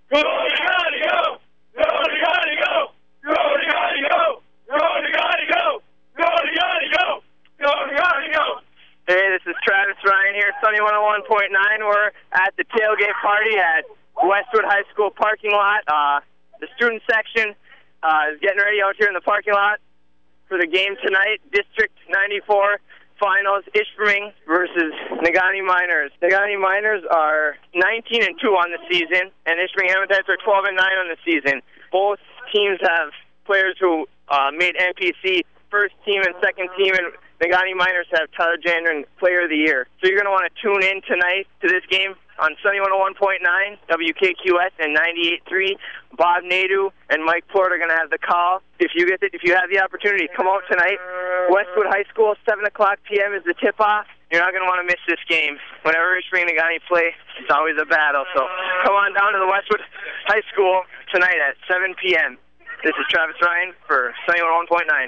Go, Negaunee, go! Go, Negaunee, go! Go, Negaunee, go! Go, Negaunee, go! Go, Negaunee, go! Go, Negaunee, go! Hey, this is Travis Ryan here, Sunny 101.9. We're at the tailgate party at Westwood High School parking lot. The student section is getting ready out here in the parking lot for the game tonight. District 94 Finals, Ishpeming versus Negaunee Miners. Negaunee Miners are 19-2 on the season, and Ishpeming Hematites are 12-9 on the season. Both teams have players who made NPC first team and second team, and Negaunee Miners have Tyler Jandren Player of the Year. So you're going to want to tune in tonight to this game on Sunny 101.9, WKQS, and 98.3. Bob Nadeau and Mike Plort are going to have the call. If you have the opportunity, come out tonight. Westwood High School, 7 o'clock p.m. is the tip-off. You're not going to want to miss this game. Whenever Ishpeming and Negaunee play, it's always a battle. So come on down to the Westwood High School tonight at 7 p.m. This is Travis Ryan for Sunny 101.9.